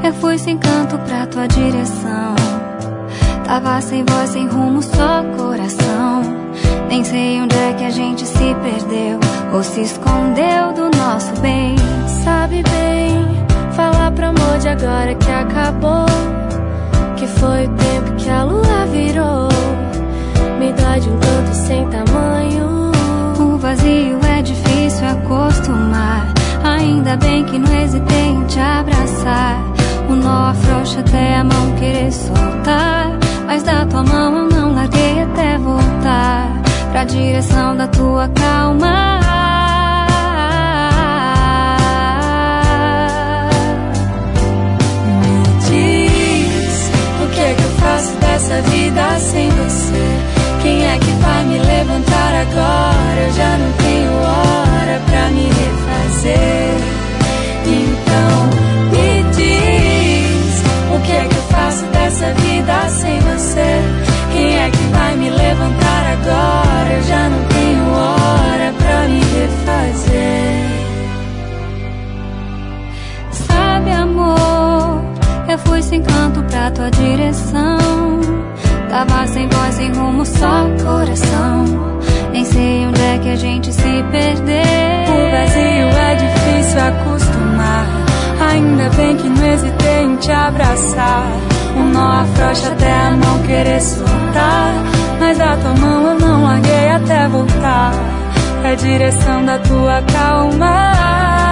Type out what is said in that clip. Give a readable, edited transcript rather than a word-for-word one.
Eu fui sem canto pra tua direção. Tava sem voz, sem rumo, só coração. Nem sei onde é que a gente se perdeu ou se escondeu do nosso bem. Sabe bem, falar pro amor de agora que acabou, que foi o tempo que a lua virou. Me dói de um tanto sem tamanho. O vazio é difícil acostumar. Ainda bem que não hesitei em te abraçar. O nó afrouxa até a mão querer soltar, mas da tua mão eu não larguei até voltar pra direção da tua calma. Me diz, o que é que eu faço dessa vida sem você? Quem é que vai me levantar agora? Eu já não tenho hora pra me refazer. Então me diz, o que é que eu faço dessa vida sem você? Quem é que vai me levantar agora? Eu já não tenho hora pra me refazer. Sabe, amor, eu fui sem canto pra tua direção. Tava sem voz, sem rumo, só coração. Nem sei onde é que a gente se perdeu. O vazio é difícil acostumar. Ainda bem que não hesitei em te abraçar. O nó afrouxa até a mão querer soltar, mas da tua mão eu não larguei até voltar pra direção da tua calma.